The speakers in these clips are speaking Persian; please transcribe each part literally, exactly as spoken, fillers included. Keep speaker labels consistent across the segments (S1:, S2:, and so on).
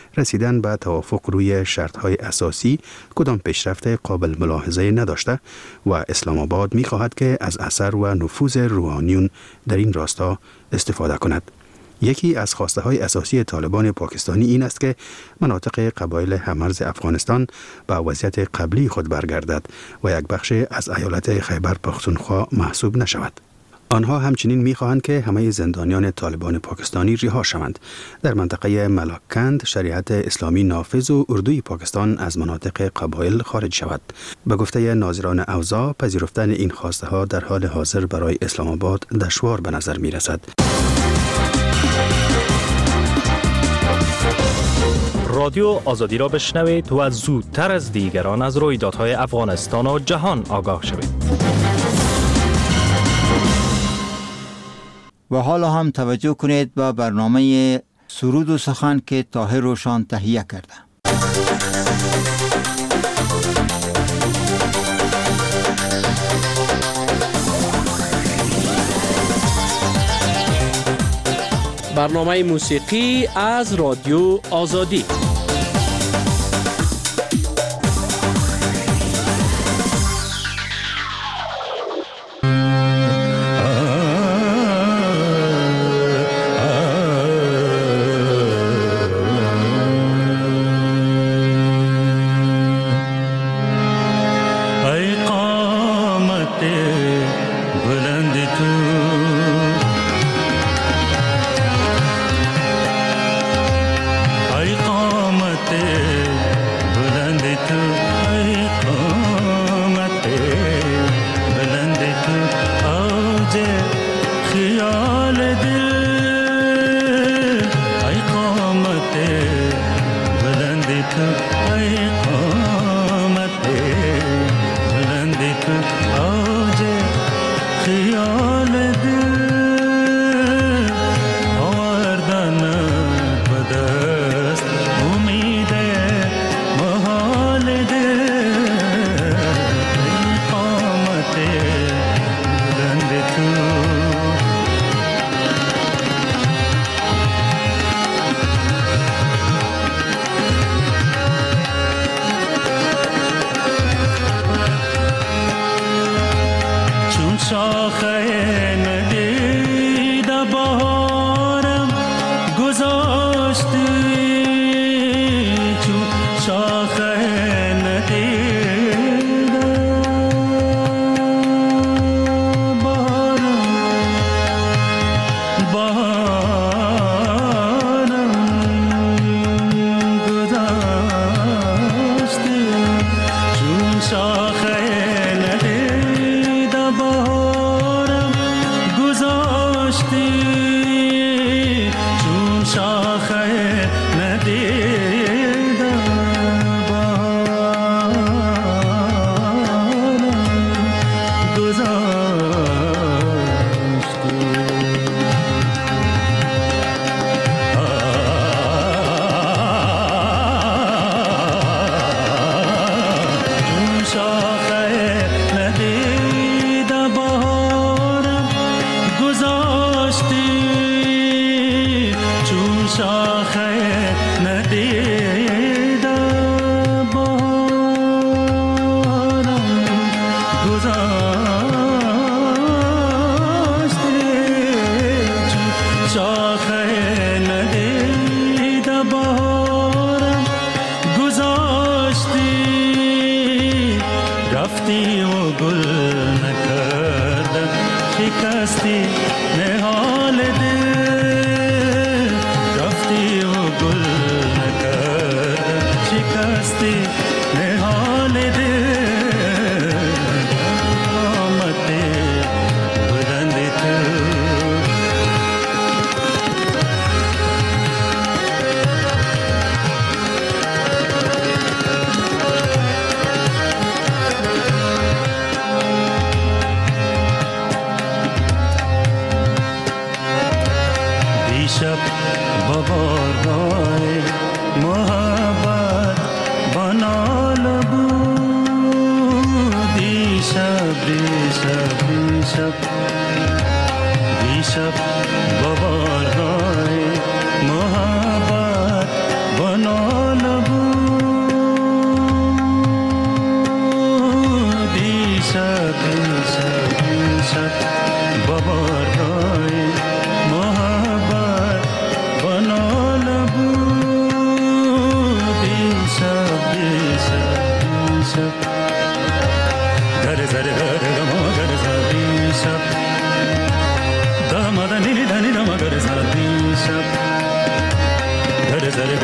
S1: رسیدن به توافق روی شرط‌های اساسی کدام پیشرفت قابل ملاحظه نداشته و اسلام آباد می‌خواهد که از اثر و نفوذ روحانیون در این راستا استفاده کند. یکی از خواسته های اساسی طالبان پاکستانی این است که مناطق قبایل همرز افغانستان به وضعیت قبلی خود برگردد و یک بخش از ایالت خیبر پختونخوا محسوب نشود. آنها همچنین می‌خواهند که همه زندانیان طالبان پاکستانی رها شوند. در منطقه ملاکنند شریعت اسلامی نافذ و اردوی پاکستان از مناطق قبایل خارج شود. به گفته ناظران اوضاع، پذیرفتن این خواسته ها در حال حاضر برای اسلام آباد دشوار به نظر می‌رسد.
S2: رادیو آزادی را بشنوید و زودتر از دیگران از رویدادهای افغانستان و جهان آگاه شوید.
S3: و حالا هم توجه کنید به برنامه سرود و سخن که طاهر روشان تهیه کرده.
S4: برنامه موسیقی از رادیو آزادی.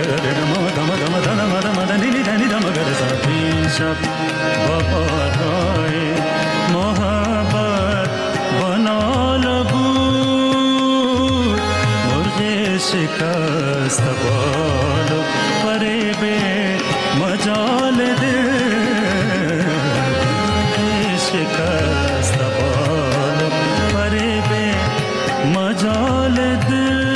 S5: شب بهارهای محبت بنال بود مرغ شکست بال و فریب مجال دل شکست بال و فریب مجال دل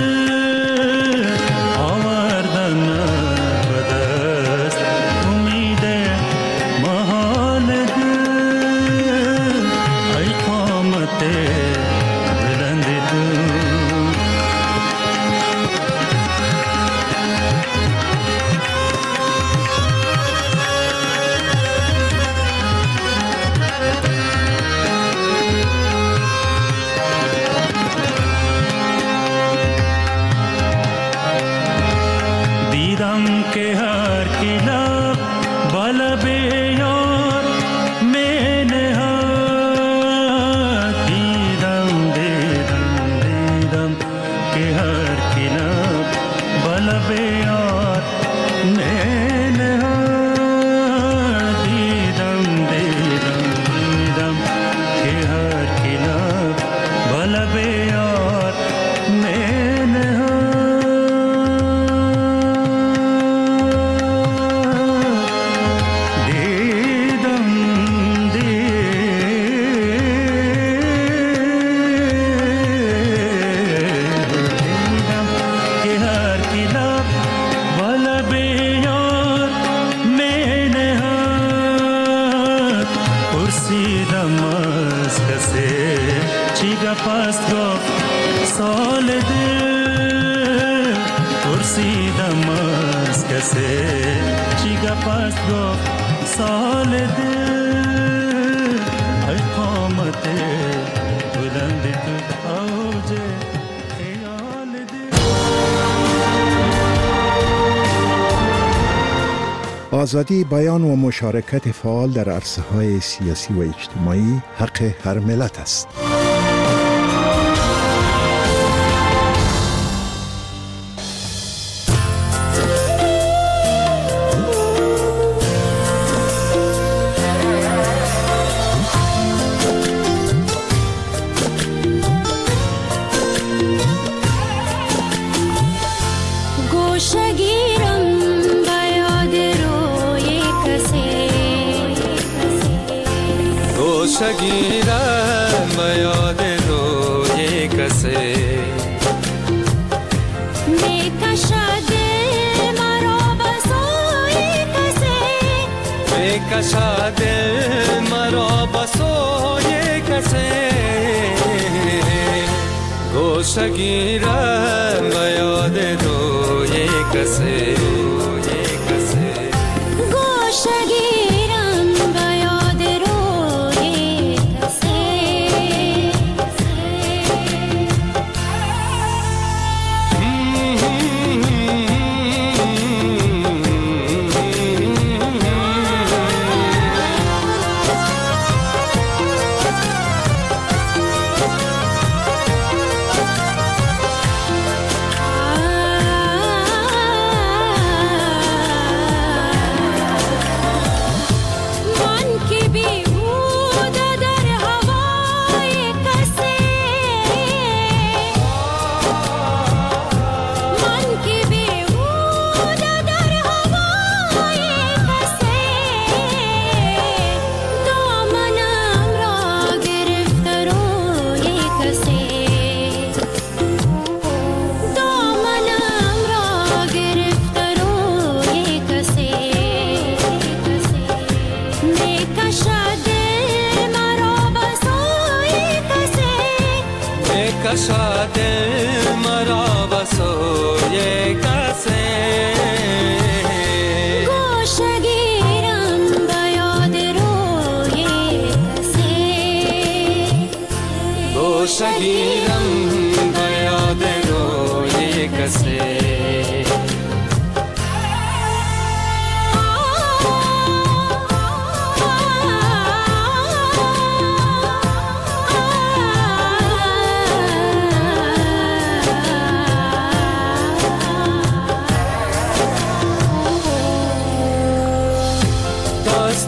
S6: آزادی بیان و مشارکت فعال در عرصه‌های سیاسی و اجتماعی حق هر ملت است.
S7: شگیرم به یاد روی کسی می کشد مرا به سوی کسی می کشد مرا به سوی کسی گوشه گیرم به یاد روی کسی گوشه گیرم به یاد روی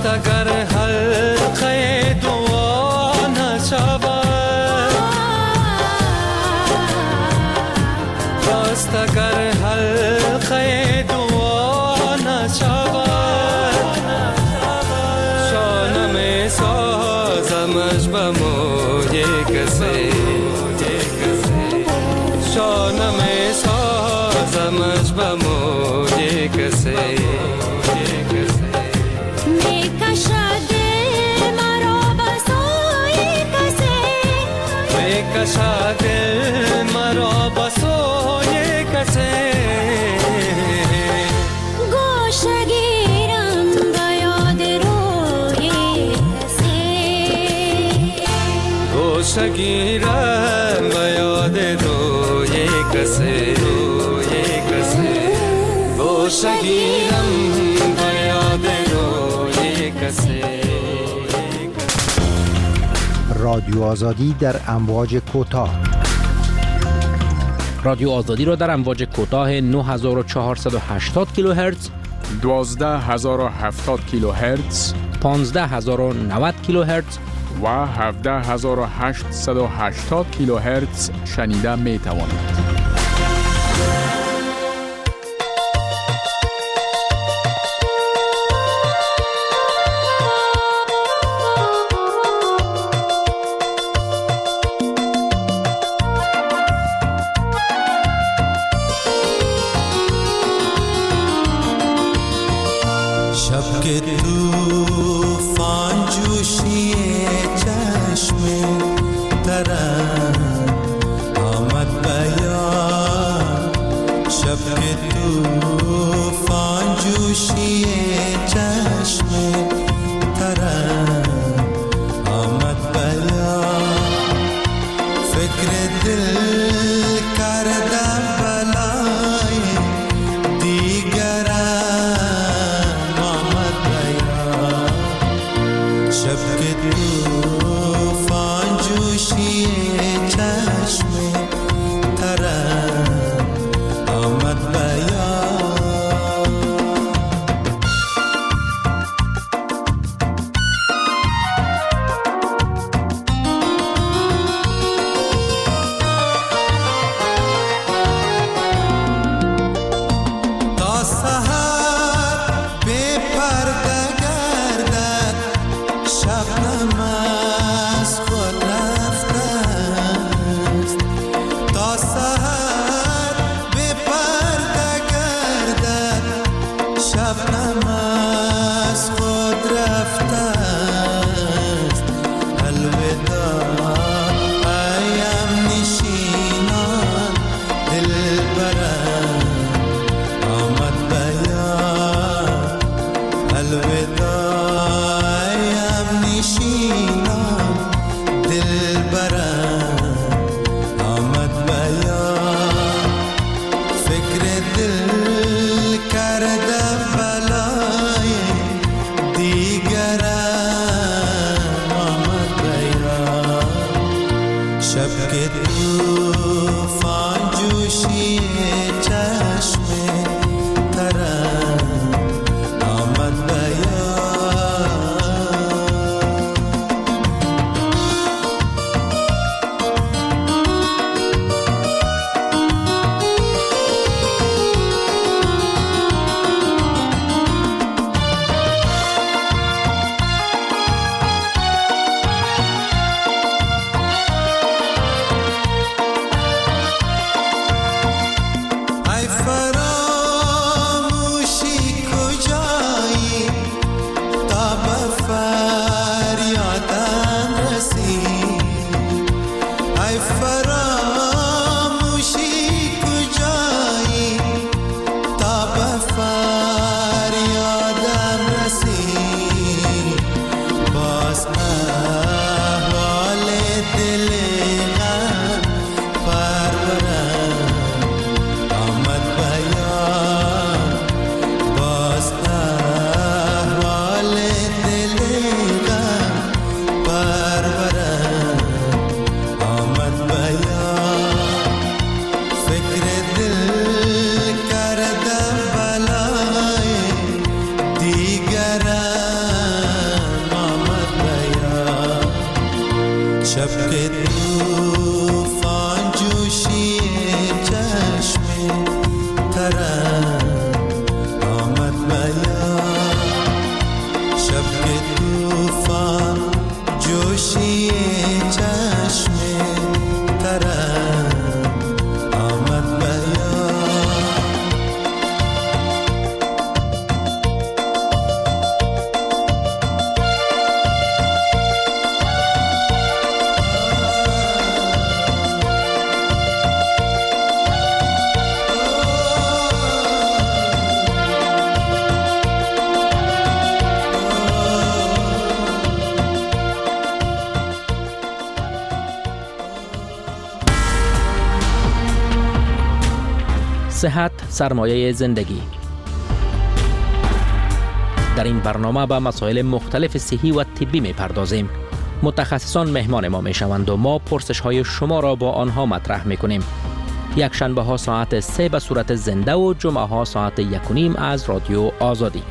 S7: راست اگر حلقه دعا نشود، راست اگر حلقه دعا نشود، شانه می سازمش به موی کسی، شانه می سازمش به موی کسی،
S8: می کشد دل مرا به سوی کسی،
S7: می کشد دل مرا به سوی کسی،
S8: گوشه گیرم به یاد روی کسی،
S7: گوشه گیرم به یاد روی کسی، روی کسی، گوشه گیرم به یاد روی کسی.
S9: رادیو آزادی در امواج کوتاه.
S4: رادیو آزادی را در امواج کوتاه نه هزار و چهارصد و هشتاد کیلوهرتز،
S10: دوازده هزار و هفتاد کیلوهرتز،
S4: پانزده هزار و نود کیلوهرتز
S10: و هفده هزار و هشتصد و هشتاد کیلوهرتز شنیده می توانید.
S5: شب که طوفان جوشی چشم ترم آمد بیان، شب که طوفان جوشی چشم ترم آمد بیان، فکر دل کردم بلای دیگرم آمد بیان، شب که طوفان جوشی چشم ترم آمد بیان. تا سحر بی پرده گردد شبنم از خود رفته است، تا سحر بی پرده گردد شبنم از خود رفته است، الوداع ایم نشینان دلبرم آمد بیان، الوداع ایم نشینان دلبرم آمد بیان، فکر دل کرده بلا
S4: صحت سرمایه زندگی. در این برنامه به مسائل مختلف صحی و طبی می پردازیم. متخصصان مهمان ما می شوند و ما پرسش های شما را با آنها مطرح می کنیم. یک شنبه ها ساعت سه به صورت زنده و جمعه ها ساعت یک و نیم از رادیو آزادی.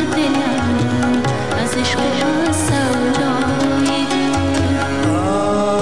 S8: عشق و سودای تو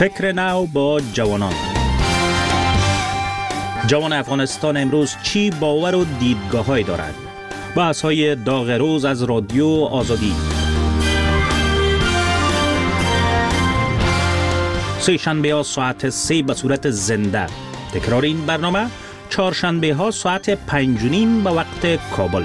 S2: فکر نو با جوانان. جوان افغانستان امروز چی باور و دیدگاه‌هایی دارد؟ بحث‌های داغ روز از رادیو آزادی. سه شنبه ها ساعت سه به صورت زنده. تکرار این برنامه چهارشنبه ها ساعت پنج و نیم به وقت کابل.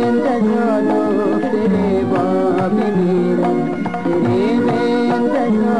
S11: तेरे बाप मेरा तेरे बेंद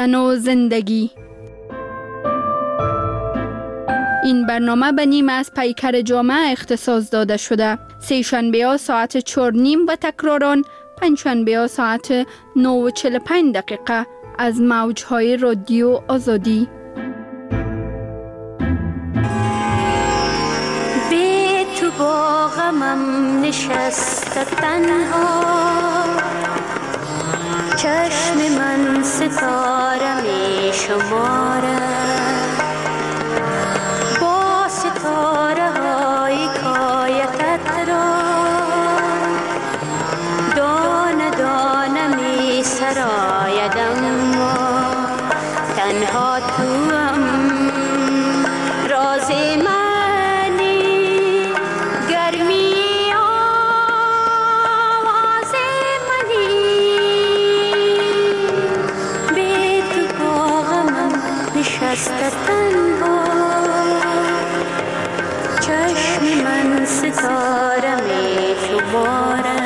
S11: زن و زندگی. این برنامه به نیم از پیکر جامعه اختصاص داده شده. سه شنبه ها ساعت چهار نیم و تکراران پنج شنبه ها ساعت نه و چهل و پنج دقیقه از موجهای رادیو آزادی.
S8: به تو با غمم نشسته تنها، چشم من ستاره می شماره، با ستاره های کایتت را دانه دانه می سرایدم و تنها توام راز منی، گرمی آواز منی، به تو با غمم نشسته تنها، چشم من ستاره می شماره.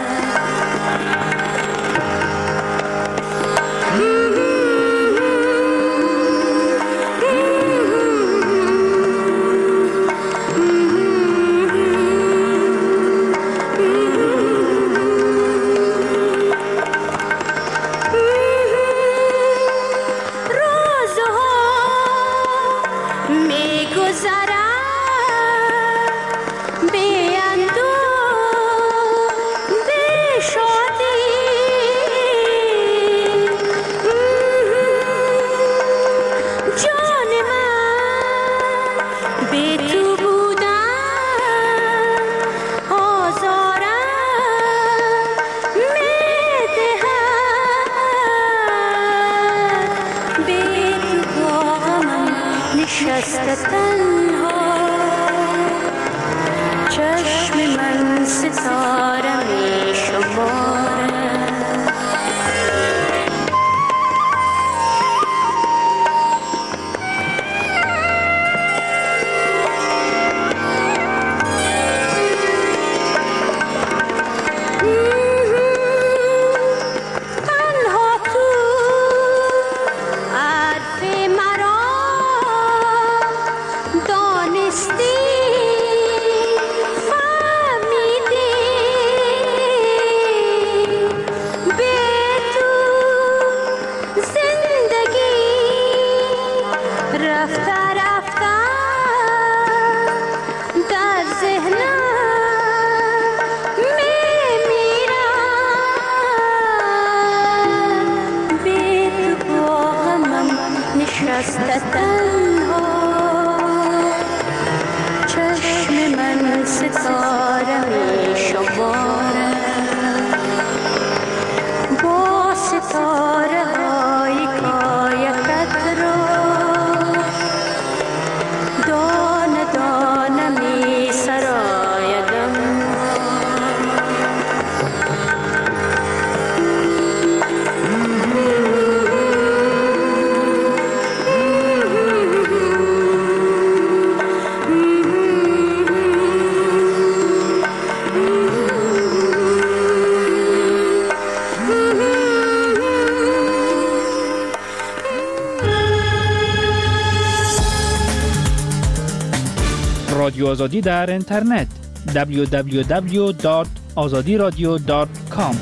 S2: رادیو آزادی در اینترنت دبلیو دبلیو دبلیو دات آزادی رادیو دات کام.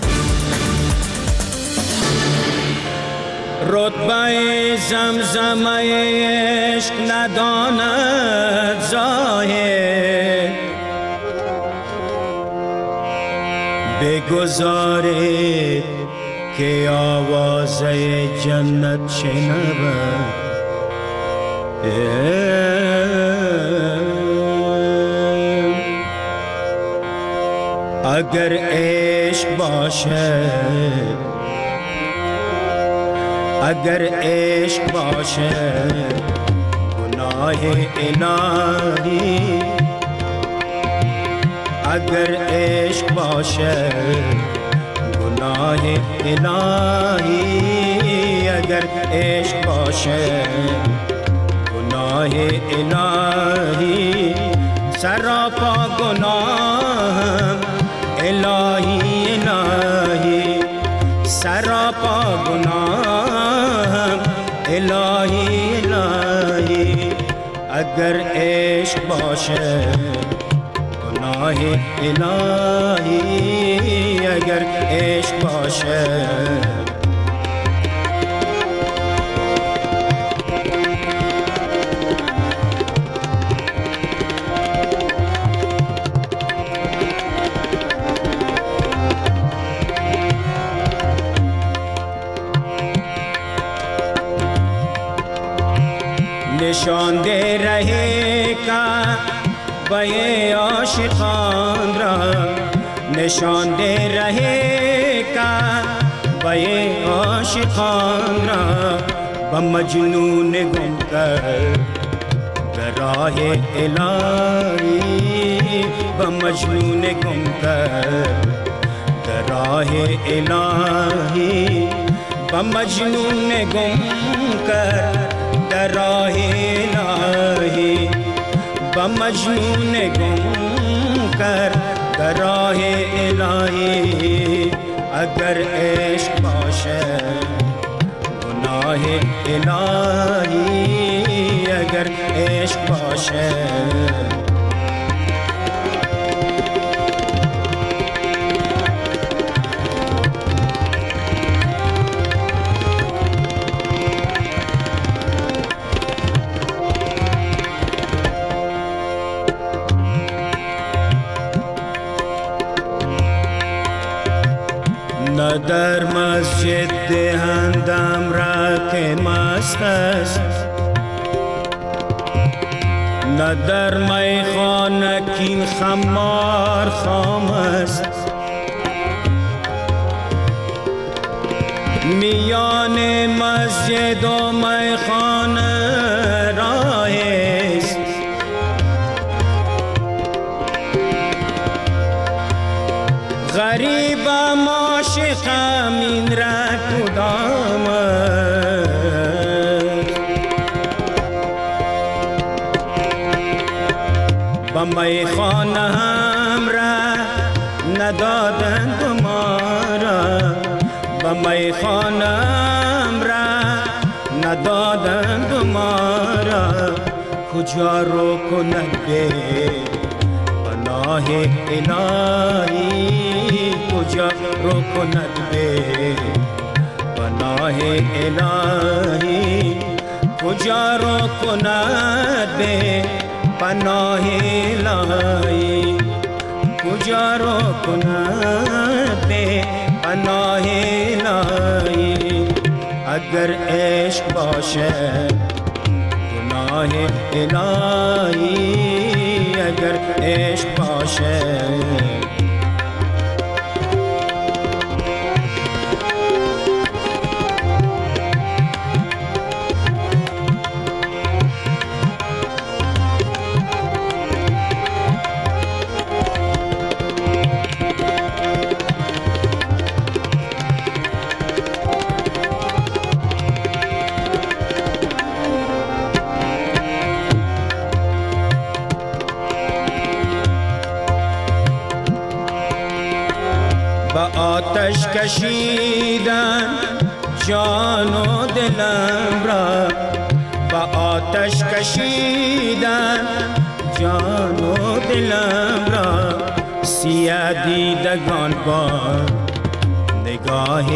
S5: رتبه زمزمه عشق نداند ظاهر، بگذارید که آواز جنت شنود. اگر عشق باشه، اگر عشق باشه گناه الهی، اگر عشق باشه گناه الهی، اگر عشق باشه گناه الهی، سراپا گناهم الهی الهی، سراپا گناهم اگر عشق باشه گناه الهی، اگر عشق باشه نشان دے رہے کا بے عاشقان را، نشان دے رہے کا بے عاشقان را، بمجنون گم کر راہ الہی، بمجنون گم کر راہ الہی، بمجنون گم کر راہ الہی، بمجنون گم کر راہ الہی، اگر عشق باشه گناه الهی، اگر عشق باشه نه در مسجد دهندم را که مست است، نه در میخانه کین خمار خام است، میان مسجد و میخانه راه است، غریبم عاشقم این را کدام با میخانه هم را ندادند ما را، با میخانه هم را ندادند ما را، کجا رو کند به پناه الهی، کجا رو کند به پناه الهی، کجا رو کند به پناه الهی، کجا رو کند به پناه الهی، اگر عشق باشه گناه الهی، اگر عشق باشه آتش کشیدن جان و دلم را، با آتش کشیدن جان و دلم را، سیاه دیدگان با نگاه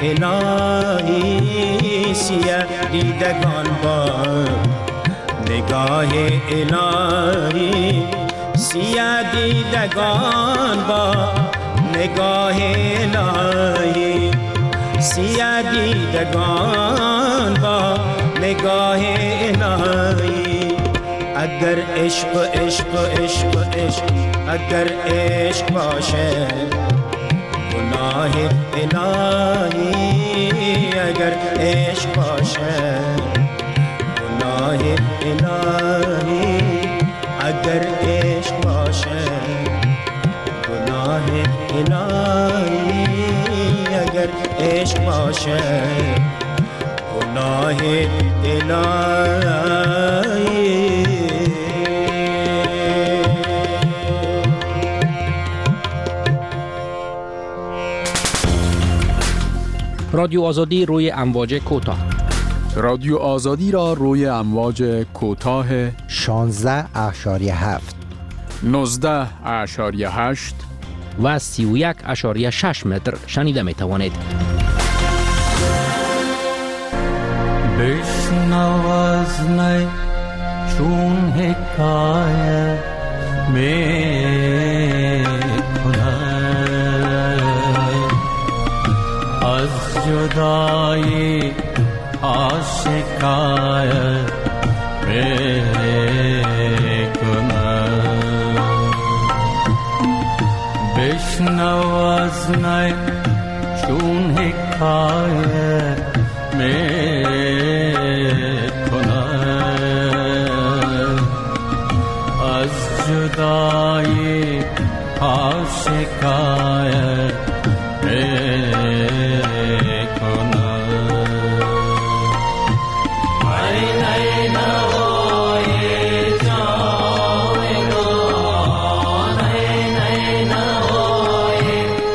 S5: الهی، سیاه دیدگان با نگاه الهی، سیاه دیدگان با نگاه الهی، سیاه دیدگان با نگاه الهی، اگر عشق عشق عشق عشق اگر عشق باشه گناه الهی، اگر عشق باشه گناه الهی، اگر عشق باشه گناه الهی، اگر عشق باشه گناه الهی.
S4: رادیو آزادی روی امواج کوتاه
S10: رادیو آزادی را روی امواج کوتاه
S9: شانزده اشاریه هفت،
S10: نوزده اشاریه هشت
S4: و سی و یک اشاریه شش متر شنیده می توانید.
S5: بشنو از نی چون حکایت می کند از جدایی آشکایت می کند. بشنو از نی چون حکایت می جدایی ها شکایت میکنم. ای نی نوای جاودان، ای نی نوای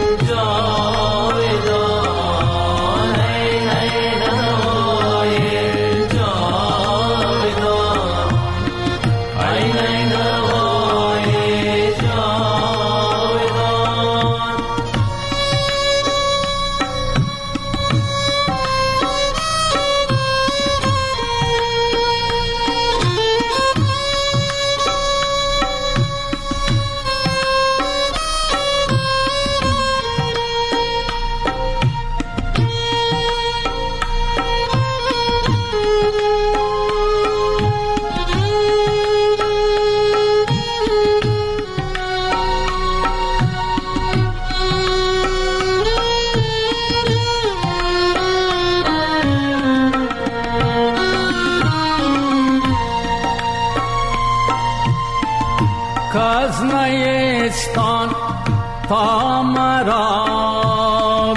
S5: جاودان، ای نی نوای جاودان، ای نی کاز نیستان تا مرا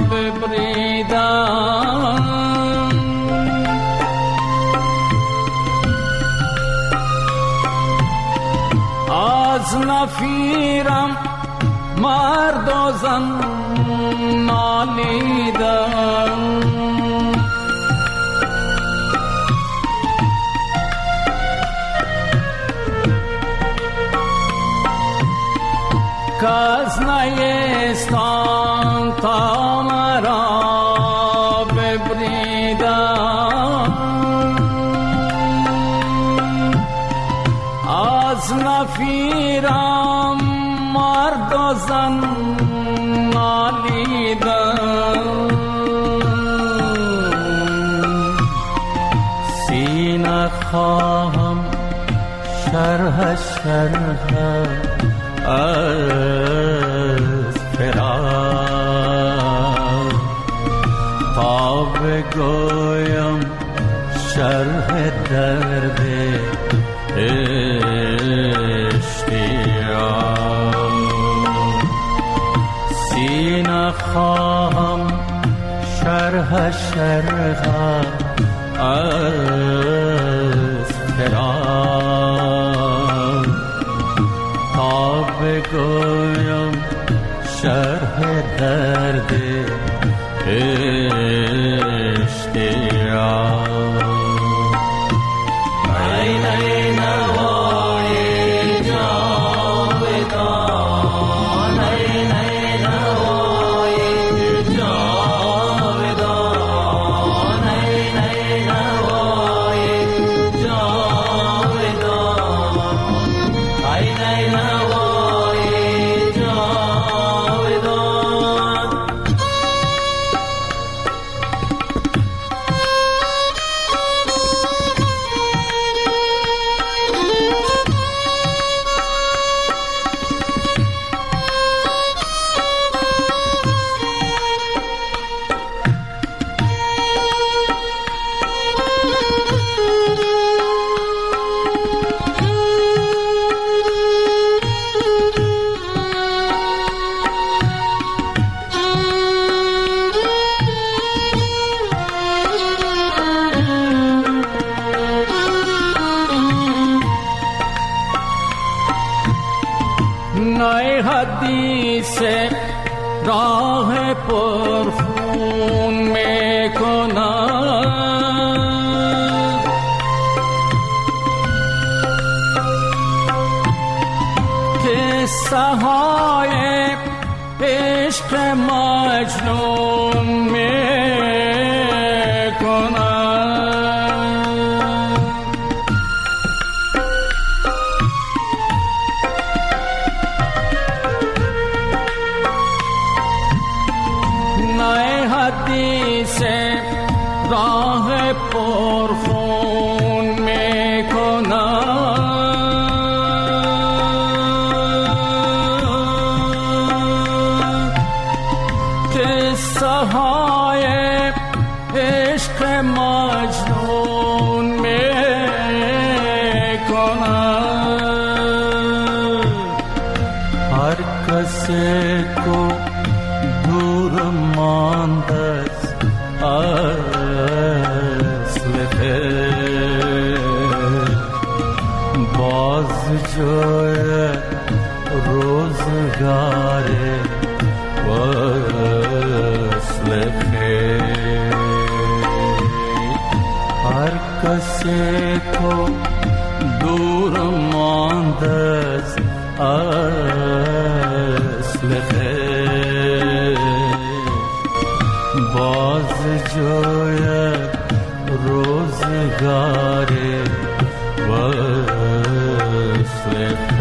S5: ببریدن، از نفیرم مرد و زن نالیدن. کاز نیستان تا مرا ببریدن، از نفیرم مرد و زن نالیدن. سینه خواهم شرح شرح از فراق تا بگویم شرح درد اشتیاق. سینه خواهم شرح شرح از فراق تا بگویم شرح درد اشتیاق. ای نی نوای جاودان، ای نی نوای جاودان، ای نی نوای جاودان، ای نی نوای جاودان. نای حدیث راه پرخون میکنم،
S7: قصه های عشق مجنون می راه پرخون می کنم، قصه های عشق مجنون می کنم. هر کسی کو دور مانده اصل خیر، باز جای روزگار وصل خیر. هر کسی کو دور مانده اصل خیر، باز جای روزگار وصل